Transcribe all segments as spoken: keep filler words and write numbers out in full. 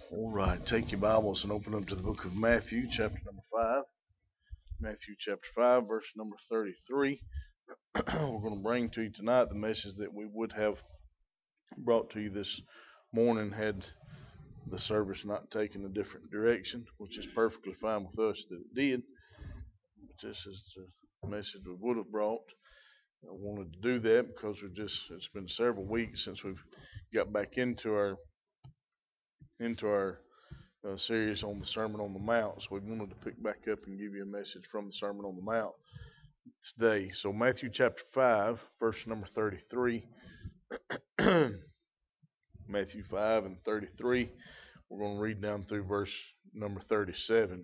All right, take your Bibles and open up to the book of Matthew, chapter number five. Matthew, chapter five, verse number thirty-three. We're going to bring to you tonight the message that we would have brought to you this morning had the service not taken a different direction, which is perfectly fine with us that it did. But this is the message we would have brought. I wanted to do that because we've just, it's been several weeks since we've got back into our into our uh, series on the Sermon on the Mount. So we wanted to pick back up and give you a message from the Sermon on the Mount today. So Matthew chapter five, verse number thirty-three. Matthew five and thirty-three. We're going to read down through verse number thirty-seven.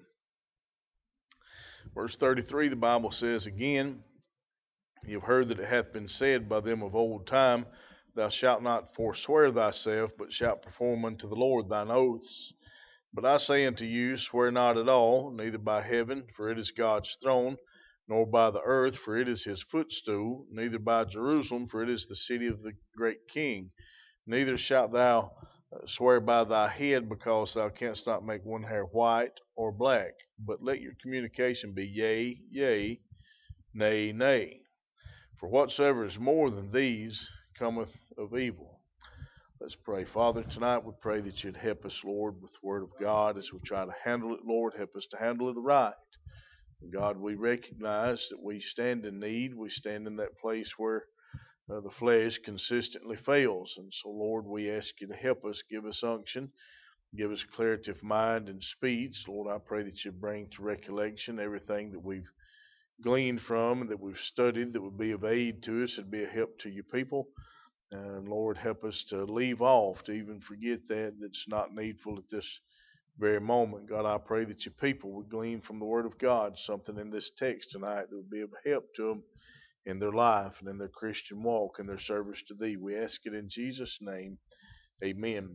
Verse thirty-three, the Bible says, "Again, you have heard that it hath been said by them of old time, Thou shalt not forswear thyself, but shalt perform unto the Lord thine oaths. But I say unto you, swear not at all, neither by heaven, for it is God's throne, nor by the earth, for it is his footstool, neither by Jerusalem, for it is the city of the great King. Neither shalt thou swear by thy head, because thou canst not make one hair white or black. But let your communication be yea, yea, nay, nay. For whatsoever is more than these cometh of evil." Let's pray. Father, tonight we pray that you'd help us, Lord, with the word of God as we try to handle it, Lord. Help us to handle it right. God, we recognize that we stand in need. We stand in that place where uh, the flesh consistently fails. And so, Lord, we ask you to help us, give us unction, give us clarity of mind and speech. Lord, I pray that you bring to recollection everything that we've gleaned from and that we've studied that would be of aid to us and be a help to your people. And Lord, help us to leave off, to even forget that that's not needful at this very moment. God, I pray that your people would glean from the Word of God something in this text tonight that would be of help to them in their life and in their Christian walk and their service to thee. We ask it in Jesus' name. Amen.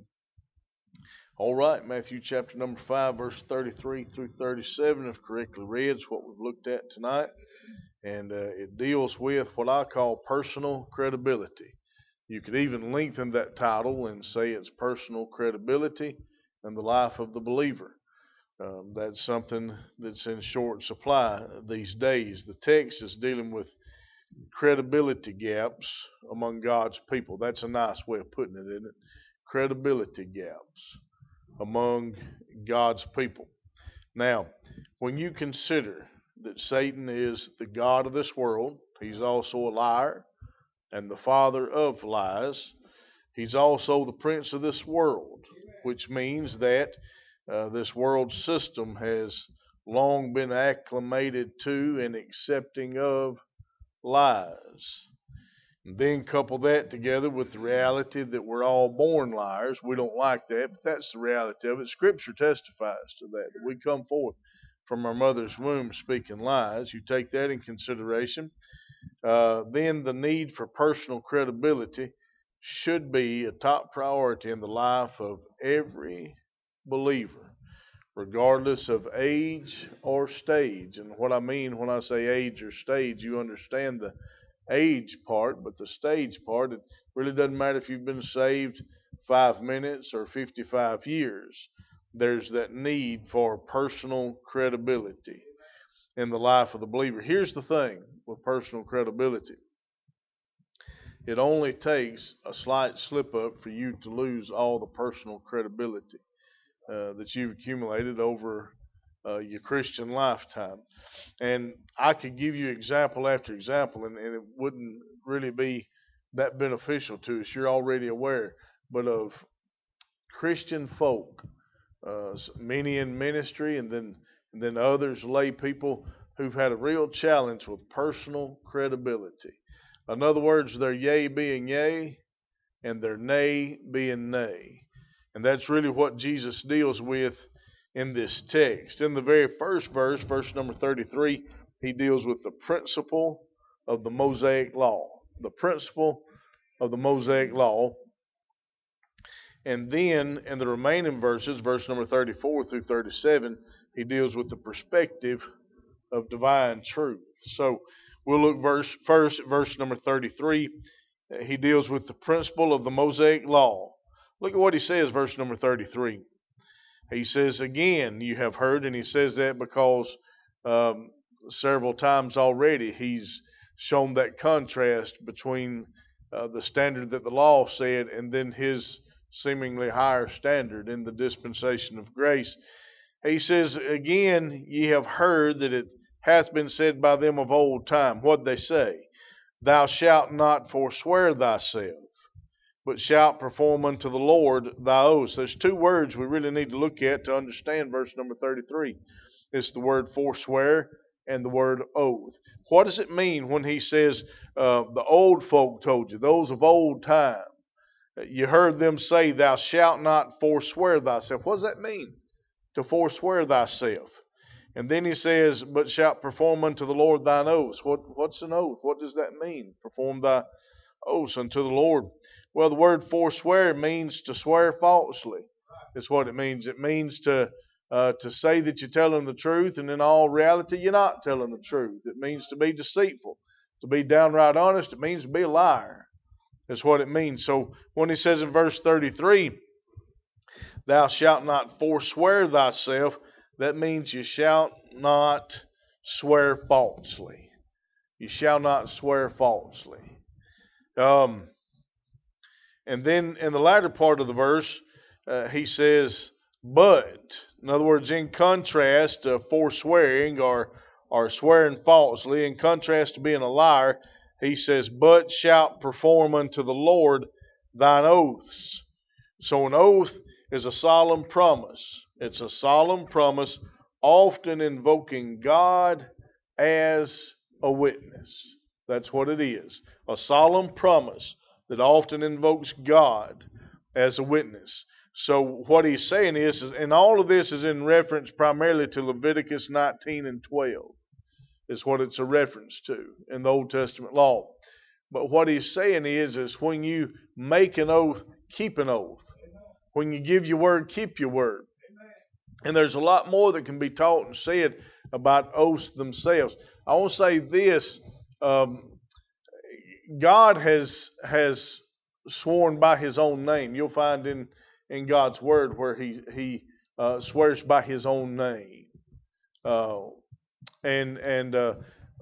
All right, Matthew chapter number five, verse thirty-three through thirty-seven, if correctly read, is what we've looked at tonight. And uh, it deals with what I call personal credibility. You could even lengthen that title and say it's personal credibility in the life of the believer. Um, that's something that's in short supply these days. The text is dealing with credibility gaps among God's people. That's a nice way of putting it, isn't it? Credibility gaps among God's people. Now, when you consider that Satan is the god of this world, he's also a liar and the father of lies. He's also the prince of this world, which means that uh, this world system has long been acclimated to and accepting of lies. And then couple that together with the reality that we're all born liars. We don't like that, but that's the reality of it. Scripture testifies to that, that we come forth from our mother's womb speaking lies. You take that in consideration. Uh, then the need for personal credibility should be a top priority in the life of every believer, regardless of age or stage. And what I mean when I say age or stage, you understand the age part, but the stage part, it really doesn't matter if you've been saved five minutes or fifty-five years. There's that need for personal credibility in the life of the believer. Here's the thing with personal credibility. It only takes a slight slip up for you to lose all the personal credibility uh, that you've accumulated over uh, your Christian lifetime. And I could give you example after example, and, and it wouldn't really be that beneficial to us. You're already aware, but of Christian folk, uh, many in ministry, and then and then others, lay people, who've had a real challenge with personal credibility. In other words, their yea being yea and their nay being nay. And that's really what Jesus deals with in this text. In the very first verse, verse number thirty-three, he deals with the principle of the Mosaic law. The principle of the Mosaic law. And then in the remaining verses, verse number thirty-four through thirty-seven, he deals with the perspective of divine truth. So we'll look verse first at verse number thirty-three. He deals with the principle of the Mosaic law. Look at what he says, verse number thirty-three. He says, again, you have heard, and he says that because um, several times already he's shown that contrast between uh, the standard that the law said and then his seemingly higher standard in the dispensation of grace. He says, again, ye have heard that it hath been said by them of old time. What'd they say? Thou shalt not forswear thyself, but shalt perform unto the Lord thy oaths. There's two words we really need to look at to understand verse number thirty-three. It's the word forswear and the word oath. What does it mean when he says, uh, the old folk told you, those of old time? You heard them say, thou shalt not forswear thyself. What does that mean, to forswear thyself? And then he says, but shalt perform unto the Lord thine oaths. What, what's an oath? What does that mean? Perform thy oaths unto the Lord. Well, the word forswear means to swear falsely. Is what it means. It means to uh, to say that you're telling the truth, and in all reality, you're not telling the truth. It means to be deceitful, to be downright honest. It means to be a liar. Is what it means. So when he says in verse thirty-three, thou shalt not forswear thyself, that means you shall not swear falsely. You shall not swear falsely. Um, and then in the latter part of the verse, uh, he says, but, in other words, in contrast to forswearing or, or swearing falsely, in contrast to being a liar, he says, but shalt perform unto the Lord thine oaths. So an oath is a solemn promise. It's a solemn promise, often invoking God as a witness. That's what it is. A solemn promise that often invokes God as a witness. So what he's saying is, and all of this is in reference primarily to Leviticus nineteen and twelve. Is what it's a reference to in the Old Testament law. But what he's saying is, is when you make an oath, keep an oath. When you give your word, keep your word. And there's a lot more that can be taught and said about oaths themselves. I want to say this. Um, God has has sworn by his own name. You'll find in, in God's word where he, he uh, swears by his own name. Uh, and and uh,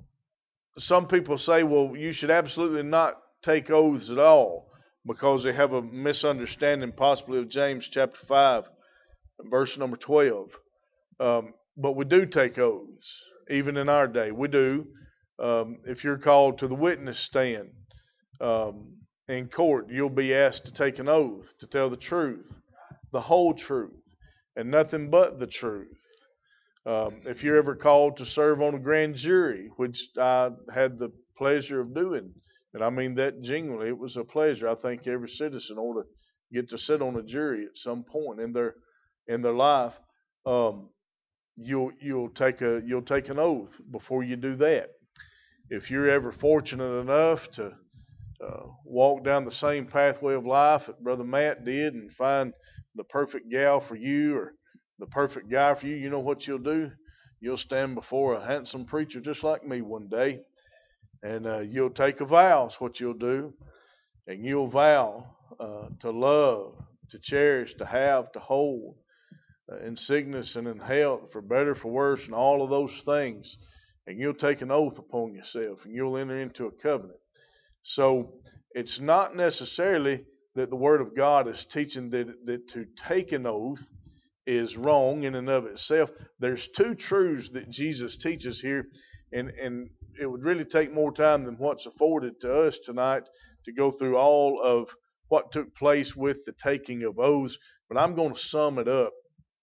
some people say, well, you should absolutely not take oaths at all because they have a misunderstanding possibly of James chapter five, verse number twelve. Um, but we do take oaths, even in our day. We do. Um, if you're called to the witness stand um, in court, you'll be asked to take an oath, to tell the truth, the whole truth, and nothing but the truth. Um, if you're ever called to serve on a grand jury, which I had the pleasure of doing, and I mean that genuinely, it was a pleasure. I think every citizen ought to get to sit on a jury at some point in their in their life. Um, you'll you'll take a you'll take an oath before you do that. If you're ever fortunate enough to uh, walk down the same pathway of life that Brother Matt did and find the perfect gal for you or the perfect guy for you, you know what you'll do? You'll stand before a handsome preacher just like me one day, and uh, you'll take a vow. Is what you'll do, and you'll vow uh, to love, to cherish, to have, to hold, uh, in sickness and in health, for better, for worse, and all of those things. And you'll take an oath upon yourself, and you'll enter into a covenant. So it's not necessarily that the Word of God is teaching that, that to take an oath is wrong in and of itself. There's two truths that Jesus teaches here, and, and it would really take more time than what's afforded to us tonight to go through all of what took place with the taking of oaths, but I'm going to sum it up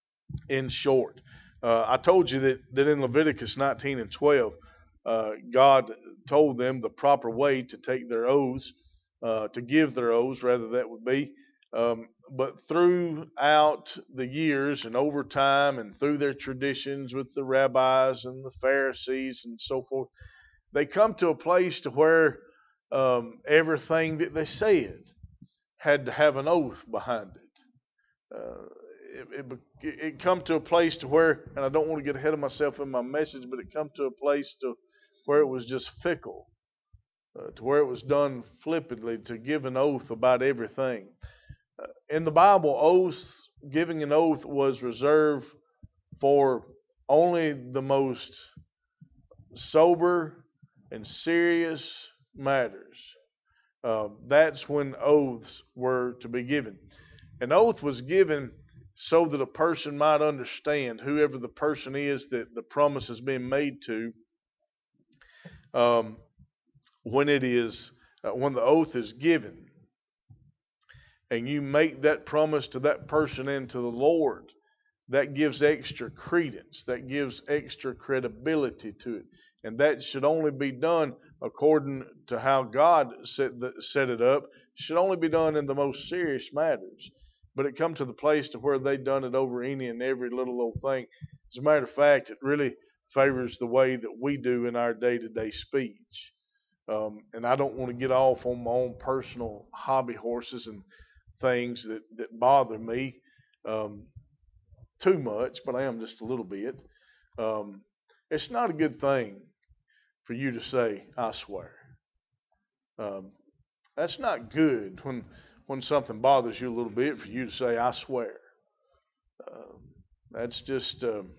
in short. Uh, I told you that, that in Leviticus nineteen and twelve, uh, God told them the proper way to take their oaths, uh, to give their oaths, rather that would be. Um, but throughout the years and over time and through their traditions with the rabbis and the Pharisees and so forth, they come to a place to where um, everything that they said had to have an oath behind it. Uh, it, it it come to a place to where, and I don't want to get ahead of myself in my message, but it come to a place to where it was just fickle, uh, to where it was done flippantly to give an oath about everything. Uh, in the Bible, oaths giving an oath was reserved for only the most sober and serious matters. Uh, that's when oaths were to be given. An oath was given so that a person might understand, whoever the person is that the promise is being made to, um, when it is, uh, when the oath is given, and you make that promise to that person and to the Lord, that gives extra credence, that gives extra credibility to it. And that should only be done according to how God set, the, set it up. It should only be done in the most serious matters. But it come to the place to where they done it over any and every little old thing. As a matter of fact, it really favors the way that we do in our day-to-day speech. Um, and I don't want to get off on my own personal hobby horses and things that, that bother me um, too much, but I am just a little bit. Um, it's not a good thing for you to say, I swear. Um, that's not good when when something bothers you a little bit for you to say, I swear. Uh, that's just, um,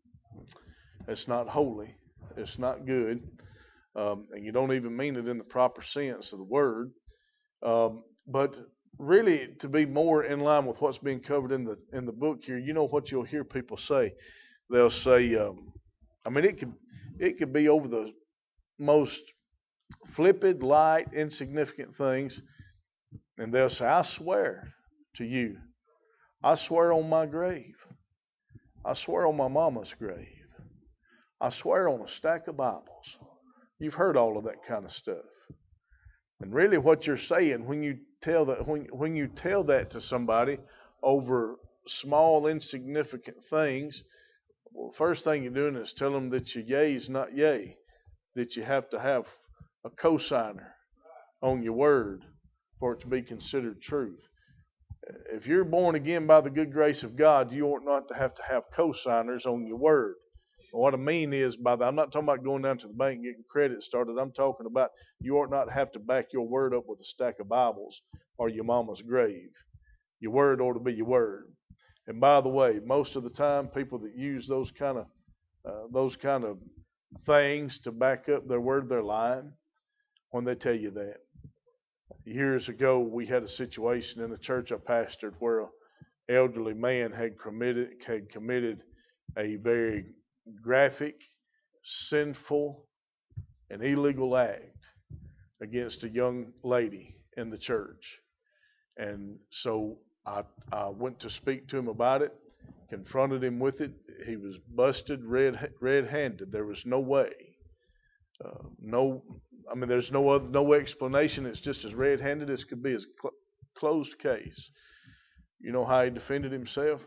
it's not holy. It's not good. Um, and you don't even mean it in the proper sense of the word. Um, but really, to be more in line with what's being covered in the in the book here, you know what you'll hear people say. They'll say, um, I mean, it could it could be over the most flippant, light, insignificant things, and they'll say, I swear to you, I swear on my grave, I swear on my mama's grave, I swear on a stack of Bibles. You've heard all of that kind of stuff. And really what you're saying when you tell that when when you tell that to somebody over small, insignificant things, well, first thing you're doing is tell them that your yea is not yea, that you have to have a cosigner on your word for it to be considered truth. If you're born again by the good grace of God, you ought not to have to have cosigners on your word. What I mean is, by that, I'm not talking about going down to the bank and getting credit started. I'm talking about you ought not have to back your word up with a stack of Bibles or your mama's grave. Your word ought to be your word. And by the way, most of the time, people that use those kind of uh, those kind of things to back up their word, they're lying when they tell you that. Years ago, we had a situation in the church I pastored where an elderly man had committed had committed a very graphic, sinful, and illegal act against a young lady in the church. And so I, I went to speak to him about it, confronted him with it. He was busted red red-handed. There was no way. Uh, no, I mean, there's no other, no explanation. It's just as red-handed as could be, as cl- closed case. You know how he defended himself?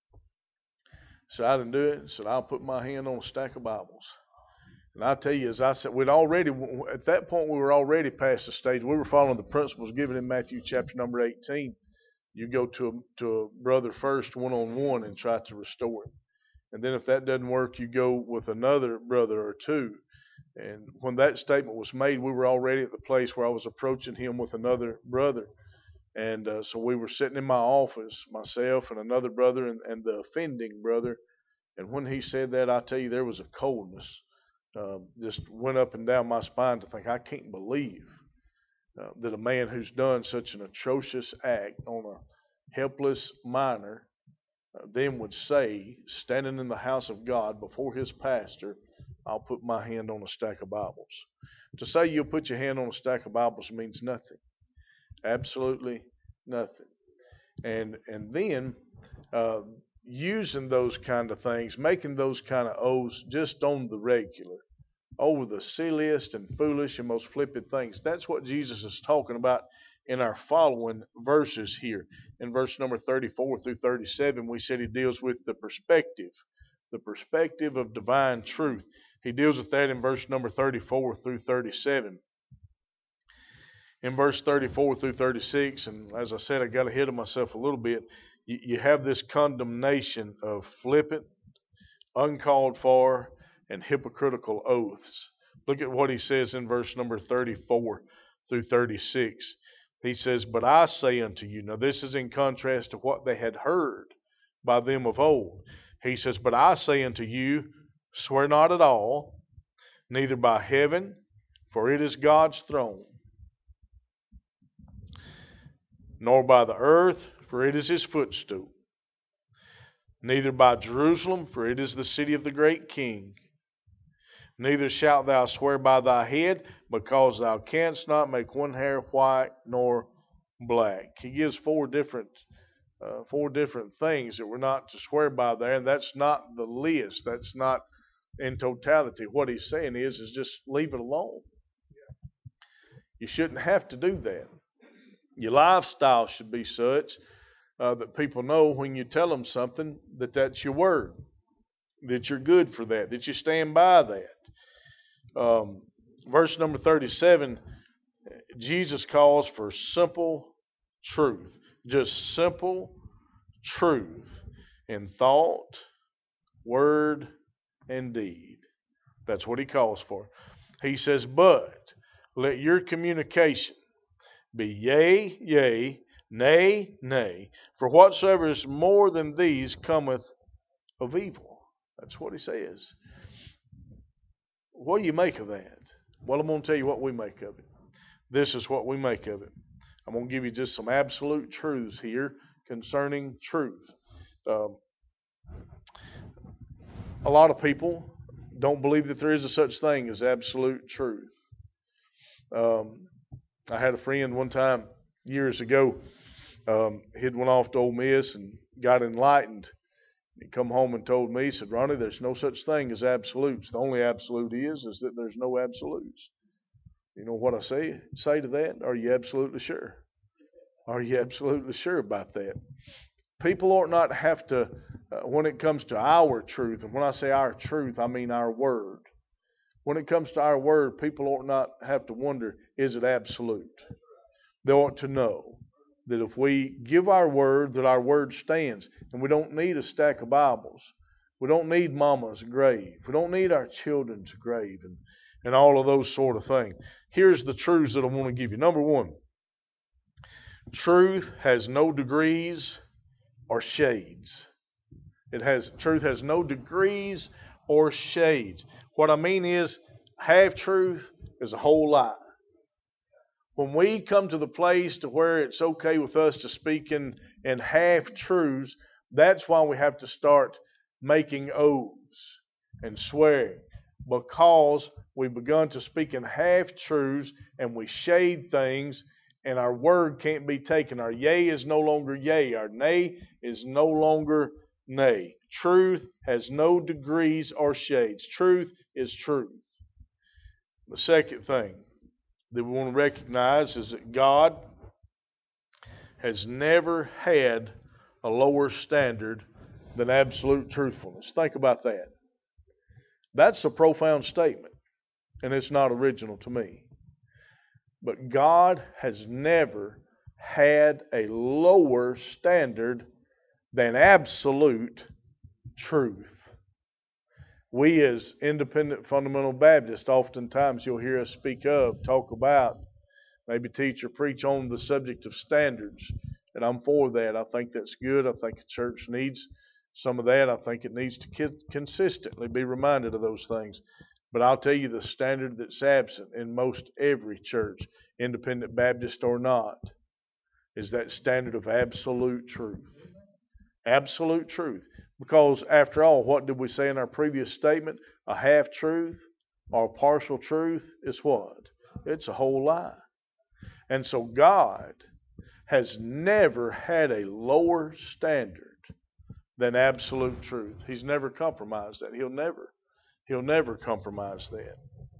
So I didn't do it. Said, I'll put my hand on a stack of Bibles. And I tell you, as I said, we'd already, at that point, we were already past the stage. We were following the principles given in Matthew chapter number eighteen. You go to a, to a brother first, one-on-one, and try to restore him. And then if that doesn't work, you go with another brother or two. And when that statement was made, we were already at the place where I was approaching him with another brother. And uh, so we were sitting in my office, myself and another brother and, and the offending brother. And when he said that, I tell you, there was a coldness. Uh, just went up and down my spine to think, I can't believe uh, that a man who's done such an atrocious act on a helpless minor uh, then would say, standing in the house of God before his pastor, I'll put my hand on a stack of Bibles. To say you'll put your hand on a stack of Bibles means nothing. Absolutely nothing. And and then uh, using those kind of things, making those kind of oaths just on the regular, over the silliest and foolish and most flippant things. That's what Jesus is talking about in our following verses here. In verse number thirty-four through thirty-seven, we said he deals with the perspective, the perspective of divine truth. He deals with that in verse number thirty-four through thirty-seven. In verse thirty-four through thirty-six, and as I said, I got ahead of myself a little bit, you, you have this condemnation of flippant, uncalled for, and hypocritical oaths. Look at what he says in verse number thirty-four through thirty-six. He says, but I say unto you, now this is in contrast to what they had heard by them of old. He says, but I say unto you, swear not at all, neither by heaven, for it is God's throne, nor by the earth, for it is his footstool, neither by Jerusalem, for it is the city of the great king. Neither shalt thou swear by thy head, because thou canst not make one hair white nor black. He gives four different uh, four different things that we're not to swear by there, and that's not the list. That's not in totality. What he's saying is, is just leave it alone. You shouldn't have to do that. Your lifestyle should be such uh, that people know when you tell them something that that's your word, that you're good for that, that you stand by that. Um, verse number thirty-seven, Jesus calls for simple truth, just simple truth in thought, word, and deed. That's what he calls for. He says, but let your communication be yea, yea, nay, nay, for whatsoever is more than these cometh of evil. That's what he says. What do you make of that? Well, I'm going to tell you what we make of it. This is what we make of it. I'm going to give you just some absolute truths here concerning truth. Um, a lot of people don't believe that there is a such thing as absolute truth. Um, I had a friend one time years ago. Um, he'd went off to Ole Miss and got enlightened. He come home and told me, he said, Ronnie, there's no such thing as absolutes. The only absolute is, is that there's no absolutes. You know what I say, say to that? Are you absolutely sure? Are you absolutely sure about that? People ought not have to, uh, when it comes to our truth, and when I say our truth, I mean our word. When it comes to our word, people ought not have to wonder, is it absolute? They ought to know that if we give our word, that our word stands. And we don't need a stack of Bibles. We don't need mama's grave. We don't need our children's grave and, and all of those sort of things. Here's the truths that I want to give you. Number one, truth has no degrees or shades. It has truth has no degrees or shades. What I mean is, half truth is a whole lie. When we come to the place to where it's okay with us to speak in, in half-truths, that's why we have to start making oaths and swearing, because we've begun to speak in half-truths and we shade things, and our word can't be taken. Our yea is no longer yea. Our nay is no longer nay. Truth has no degrees or shades. Truth is truth. The second thing that we want to recognize is that God has never had a lower standard than absolute truthfulness. Think about that. That's a profound statement, and it's not original to me. But God has never had a lower standard than absolute truth. We as independent fundamental Baptists, oftentimes you'll hear us speak of, talk about, maybe teach or preach on the subject of standards. And I'm for that. I think that's good. I think the church needs some of that. I think it needs to consistently be reminded of those things. But I'll tell you the standard that's absent in most every church, independent Baptist or not, is that standard of absolute truth. Absolute truth. Because after all, what did we say in our previous statement? A half-truth or a partial truth is what? It's a whole lie. And so God has never had a lower standard than absolute truth. He's never compromised that. He'll never. He'll never compromise that.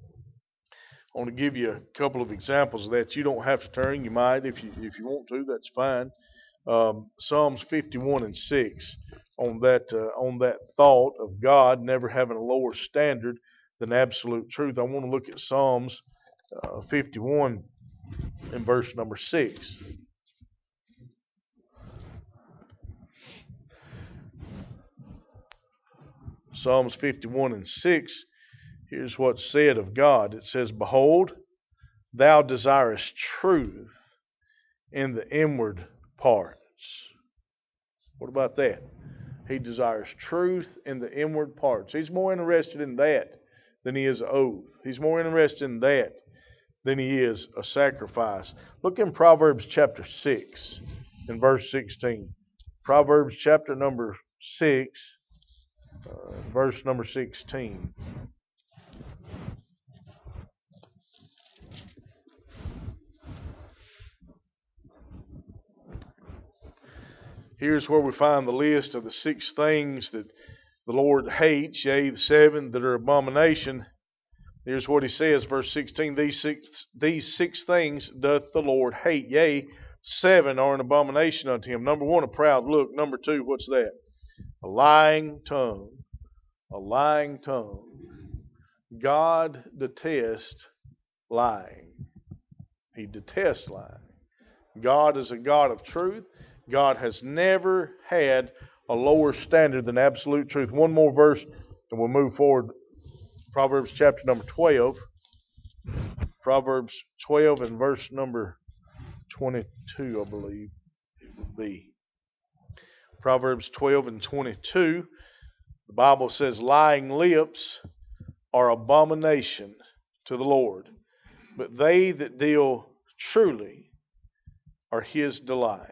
I want to give you a couple of examples of that. You don't have to turn. You might if you if you want to. That's fine. Um, Psalms fifty-one and six on that uh, on that thought of God never having a lower standard than absolute truth. I want to look at Psalms uh, fifty-one and verse number six. Psalms fifty-one and six. Here's what's said of God. It says, "Behold, thou desirest truth in the inward parts." What about that? He desires truth in the inward parts. He's more interested in that than he is oath. He's more interested in that than he is a sacrifice. Look in Proverbs chapter six in verse sixteen. Proverbs chapter number six, uh, verse number sixteen. Here's where we find the list of the six things that the Lord hates, yea, the seven that are abomination. Here's what he says, verse sixteen, these six, these six things doth the Lord hate, yea, seven are an abomination unto him. Number one, a proud look. Number two, what's that? A lying tongue. A lying tongue. God detests lying. He detests lying. God is a God of truth. God has never had a lower standard than absolute truth. One more verse and we'll move forward. Proverbs chapter number twelve. Proverbs twelve and verse number twenty-two, I believe it would be. Proverbs twelve and twenty-two. The Bible says, lying lips are abomination to the Lord, but they that deal truly are his delight.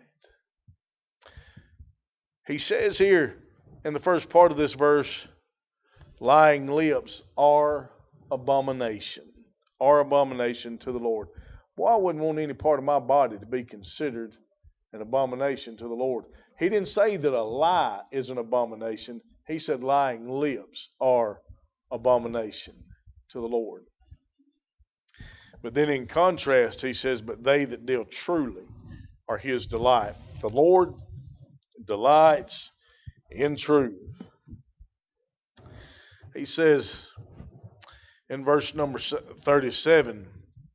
He says here in the first part of this verse, lying lips are abomination, are abomination to the Lord. Well, I wouldn't want any part of my body to be considered an abomination to the Lord. He didn't say that a lie is an abomination. He said lying lips are abomination to the Lord. But then in contrast, he says, but they that deal truly are his delight. The Lord delights in truth. He says in verse number thirty-seven,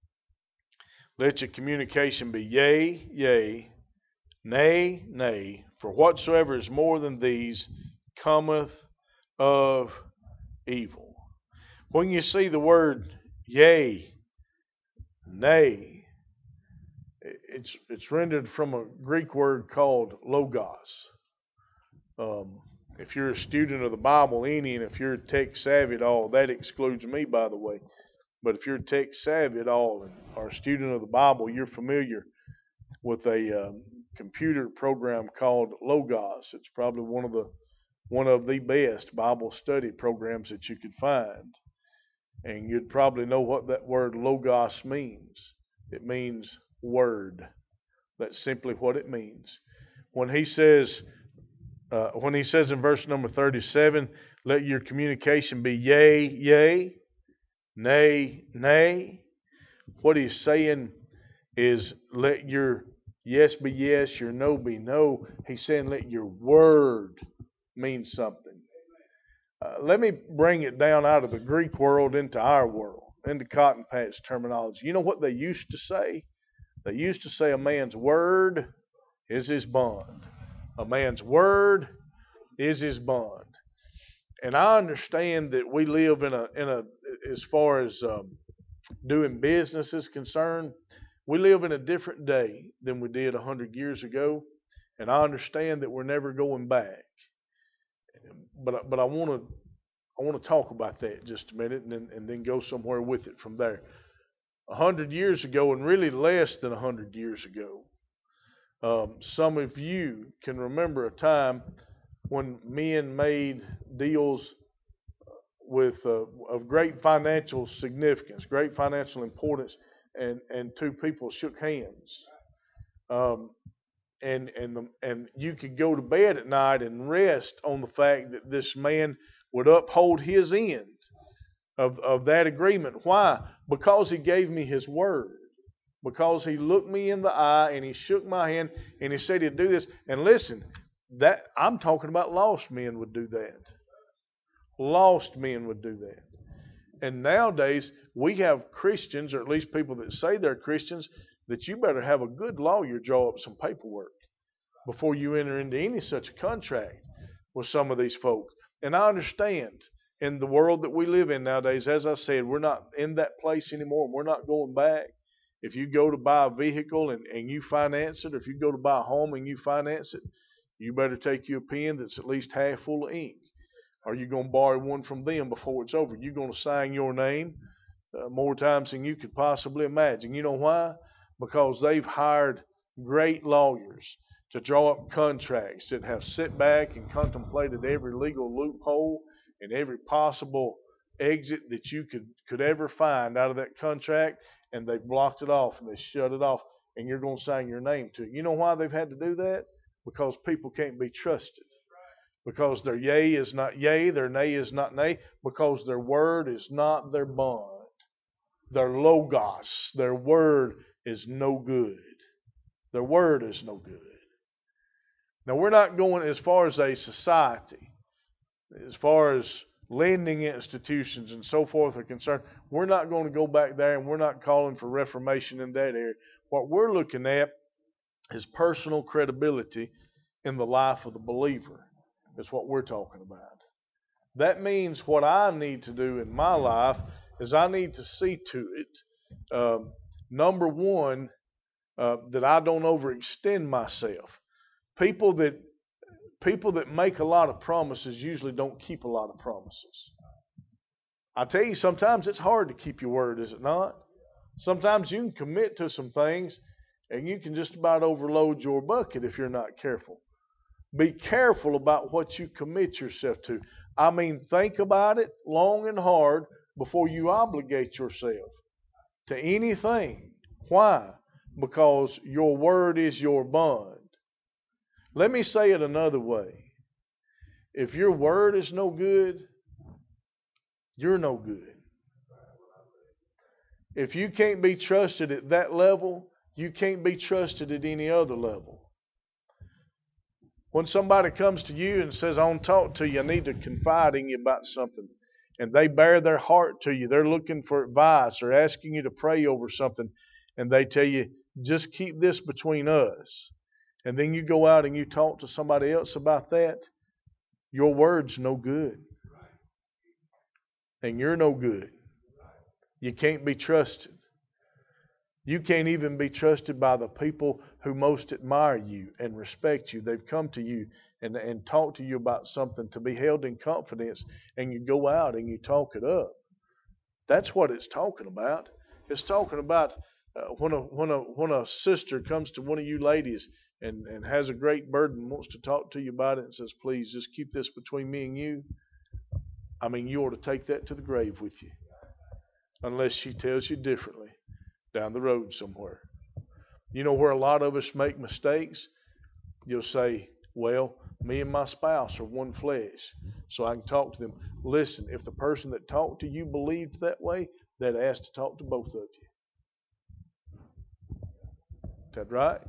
let your communication be yea, yea, nay, nay, for whatsoever is more than these cometh of evil. When you see the word yea, nay, it's it's rendered from a Greek word called logos. Um, if you're a student of the Bible any, and if you're tech savvy at all, that excludes me, by the way. But if you're tech savvy at all and are a student of the Bible, you're familiar with a um, computer program called Logos. It's probably one of the one of the best Bible study programs that you could find. And you'd probably know what that word Logos means. It means word. That's simply what it means. When he says, uh, when he says in verse number thirty-seven, let your communication be yea, yea, nay, nay. What he's saying is let your yes be yes, your no be no. He's saying let your word mean something. Uh, let me bring it down out of the Greek world into our world, into cotton patch terminology. You know what they used to say? They used to say a man's word is his bond. A man's word is his bond. And I understand that we live in a, in a as far as um, doing business is concerned, we live in a different day than we did a hundred years ago. And I understand that we're never going back. But but I want to I want to talk about that just a minute and then, and then go somewhere with it from there. A hundred years ago, and really less than a hundred years ago, um, some of you can remember a time when men made deals with uh, of great financial significance, great financial importance, and, and two people shook hands. Um, and and the, and you could go to bed at night and rest on the fact that this man would uphold his end of, of that agreement. Why? Because he gave me his word. Because he looked me in the eye and he shook my hand and he said he'd do this. And listen, that I'm talking about lost men would do that. Lost men would do that. And nowadays we have Christians, or at least people that say they're Christians, that you better have a good lawyer draw up some paperwork before you enter into any such a contract with some of these folk. And I understand in the world that we live in nowadays, as I said, we're not in that place anymore. We're not going back. If you go to buy a vehicle and, and you finance it, or if you go to buy a home and you finance it, You better take you a pen that's at least half full of ink. Or you're going to borrow one from them before it's over. You're going to sign your name uh, more times than you could possibly imagine. You know why? Because they've hired great lawyers to draw up contracts that have sit back and contemplated every legal loophole and every possible exit that you could, could ever find out of that contract, and they've blocked it off and they shut it off, and you're going to sign your name to it. You know why they've had to do that? Because people can't be trusted. Because their yea is not yea, their nay is not nay, because their word is not their bond. Their logos, their word is no good. Their word is no good. Now, we're not going as far as a society, as far as lending institutions and so forth are concerned. We're not going to go back there, and we're not calling for reformation in that area. What we're looking at is personal credibility in the life of the believer. That's what we're talking about. That means what I need to do in my life is I need to see to it, uh, number one, uh, that I don't overextend myself. People that people that make a lot of promises usually don't keep a lot of promises. I tell you, sometimes it's hard to keep your word, is it not? Sometimes you can commit to some things and you can just about overload your bucket if you're not careful. Be careful about what you commit yourself to. I mean, think about it long and hard before you obligate yourself to anything. Why? Because your word is your bond. Let me say it another way. If your word is no good, you're no good. If you can't be trusted at that level, you can't be trusted at any other level. When somebody comes to you and says, I want to talk to you, I need to confide in you about something, and they bare their heart to you, they're looking for advice or asking you to pray over something, and they tell you, just keep this between us, and then you go out and you talk to somebody else about that, your word's no good. And you're no good. You can't be trusted. You can't even be trusted by the people who most admire you and respect you. They've come to you and, and talk to you about something to be held in confidence, and you go out and you talk it up. That's what it's talking about. It's talking about uh, when a when a when a sister comes to one of you ladies and, and has a great burden, wants to talk to you about it, and says, please just keep this between me and you. I mean, you ought to take that to the grave with you, unless she tells you differently down the road somewhere. You know where a lot of us make mistakes? You'll say, well, me and my spouse are one flesh, so I can talk to them. Listen, if the person that talked to you believed that way, they'd ask to talk to both of you. Is that right?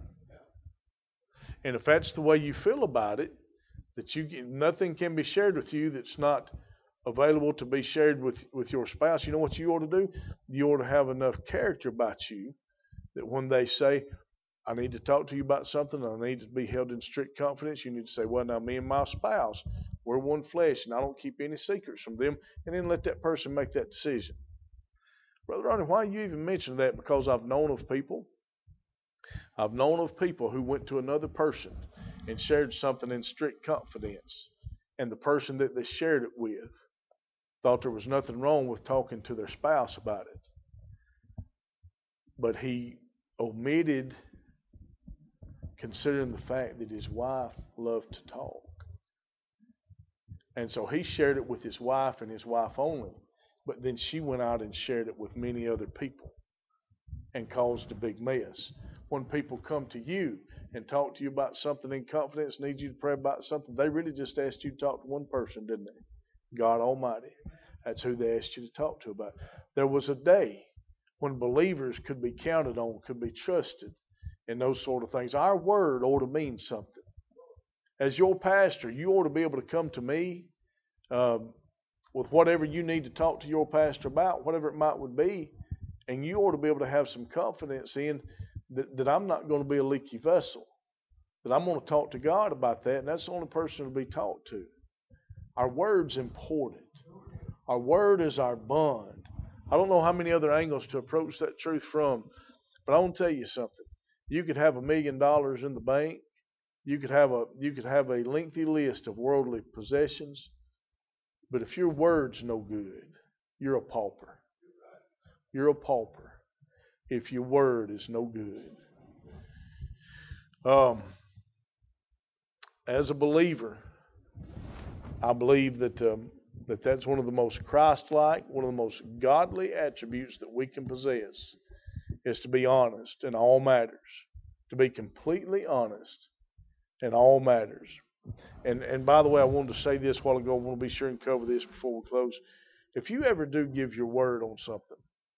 And if that's the way you feel about it, that you nothing can be shared with you that's not available to be shared with, with your spouse, you know what you ought to do? You ought to have enough character about you that when they say, I need to talk to you about something, I need to be held in strict confidence, you need to say, well, now me and my spouse, we're one flesh, and I don't keep any secrets from them, and then let that person make that decision. Brother Ronnie, why you even mention that? Because I've known of people, I've known of people who went to another person and shared something in strict confidence, and the person that they shared it with thought there was nothing wrong with talking to their spouse about it. But he omitted considering the fact that his wife loved to talk. And so he shared it with his wife and his wife only. But then she went out and shared it with many other people and caused a big mess. When people come to you and talk to you about something in confidence, need you to pray about something, they really just asked you to talk to one person, didn't they? God Almighty. That's who they asked you to talk to about. There was a day when believers could be counted on, could be trusted, and those sort of things. Our word ought to mean something. As your pastor, you ought to be able to come to me uh, with whatever you need to talk to your pastor about, whatever it might would be, and you ought to be able to have some confidence in that, that I'm not going to be a leaky vessel, that I'm going to talk to God about that, and that's the only person to be talked to. Our word's important. Our word is our bond. I don't know how many other angles to approach that truth from, but I want to tell you something. You could have a million dollars in the bank. You could have a you could have a lengthy list of worldly possessions, but if your word's no good, you're a pauper. You're a pauper if your word is no good. Um, as a believer, I believe that um, that that's one of the most Christ-like, one of the most godly attributes that we can possess, is to be honest in all matters, to be completely honest in all matters. And and by the way, I wanted to say this a while ago. I want to be sure and cover this before we close. If you ever do give your word on something,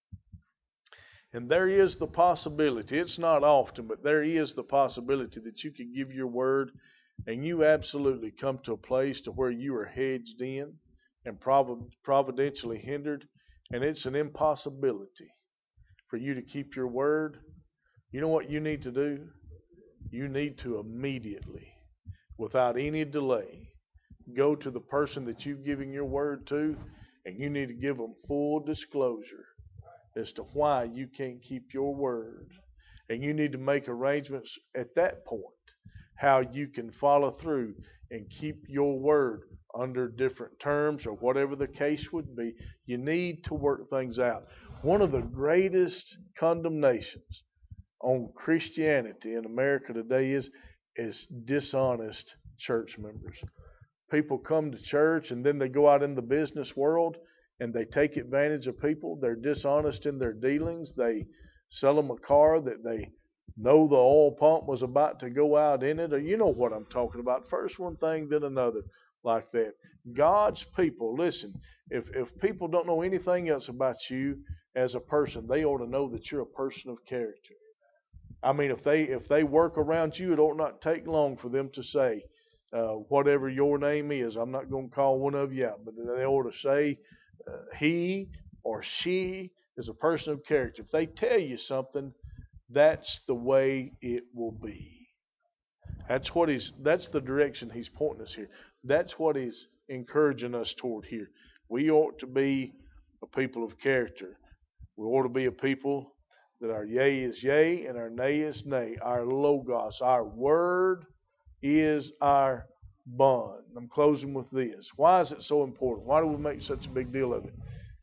and there is the possibility, it's not often, but there is the possibility that you could give your word and you absolutely come to a place to where you are hedged in and prov- providentially hindered, and it's an impossibility for you to keep your word. You know what you need to do? You need to immediately, without any delay, go to the person that you've given your word to, and you need to give them full disclosure as to why you can't keep your word. And you need to make arrangements at that point how you can follow through and keep your word under different terms or whatever the case would be. You need to work things out. One of the greatest condemnations on Christianity in America today is is dishonest church members. People come to church and then they go out in the business world and they take advantage of people. They're dishonest in their dealings. They sell them a car that they know the oil pump was about to go out in it. Or you know what I'm talking about. First one thing, then another like that. God's people, listen, if, if people don't know anything else about you as a person, they ought to know that you're a person of character. I mean, if they if they work around you, it ought not take long for them to say, uh, whatever your name is. I'm not going to call one of you out, but they ought to say, uh, he or she is a person of character. If they tell you something, that's the way it will be. That's what he's. That's the direction he's pointing us here. That's what he's encouraging us toward here. We ought to be a people of character. We ought to be a people that our yea is yea and our nay is nay. Our logos, our word is our bond. I'm closing with this. Why is it so important? Why do we make such a big deal of it?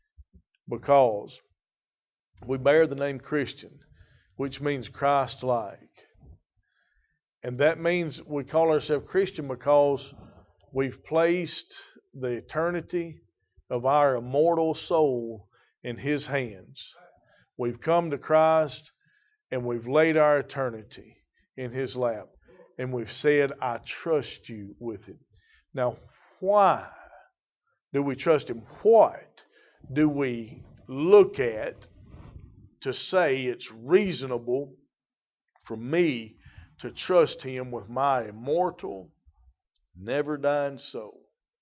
Because we bear the name Christian, which means Christ-like. And that means we call ourselves Christian because we've placed the eternity of our immortal soul in His hands. We've come to Christ and we've laid our eternity in His lap. And we've said, I trust you with it. Now, why do we trust Him? What do we look at to say it's reasonable for me to trust Him with my immortal, never dying soul?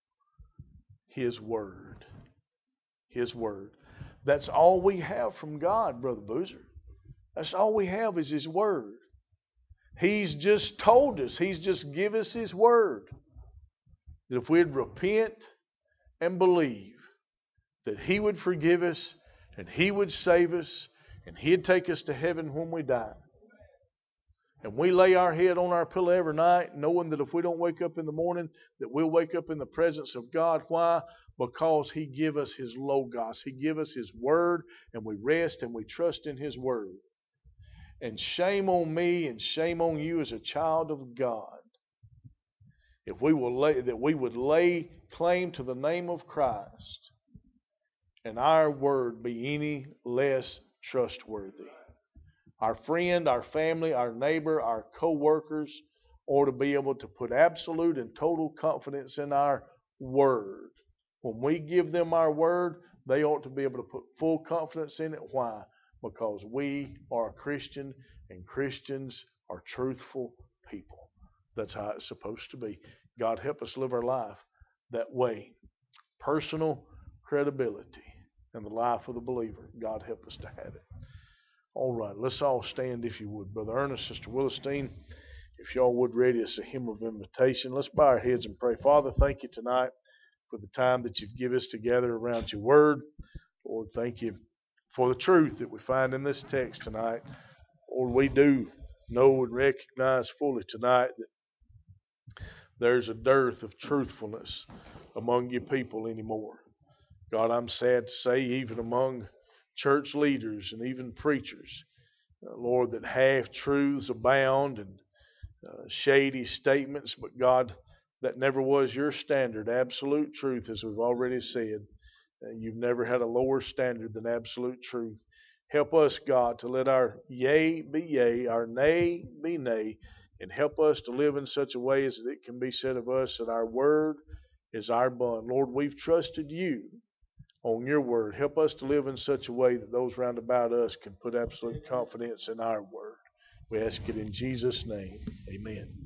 His Word. His Word. That's all we have from God, Brother Boozer. That's all we have is His Word. He's just told us, He's just given us His Word, that if we'd repent and believe that He would forgive us and He would save us and He'd take us to heaven when we die. And we lay our head on our pillow every night knowing that if we don't wake up in the morning, that we'll wake up in the presence of God. Why? Because He give us His Logos. He give us His Word, and we rest and we trust in His Word. And shame on me and shame on you as a child of God if we will lay, that we would lay claim to the name of Christ and our word be any less trustworthy. Our friend, our family, our neighbor, our co-workers ought to be able to put absolute and total confidence in our word. When we give them our word, they ought to be able to put full confidence in it. Why? Because we are a Christian, and Christians are truthful people. That's how it's supposed to be. God help us live our life that way. Personal credibility in the life of the believer. God help us to have it. All right, let's all stand if you would. Brother Ernest, Sister Willistine, if y'all would ready us a hymn of invitation. Let's bow our heads and pray. Father, thank you tonight for the time that you've given us together around your word. Lord, thank you for the truth that we find in this text tonight. Lord, we do know and recognize fully tonight that There's a dearth of truthfulness among your people anymore. God, I'm sad to say, even among church leaders and even preachers, uh, Lord, that half truths abound and uh, shady statements, but God, that never was your standard. Absolute truth, as we've already said. Uh, you've never had a lower standard than absolute truth. Help us, God, to let our yea be yea, our nay be nay, and help us to live in such a way as that it can be said of us that our word is our bond. Lord, we've trusted you on your word. Help us to live in such a way that those round about us can put absolute confidence in our word. We ask it in Jesus' name. Amen.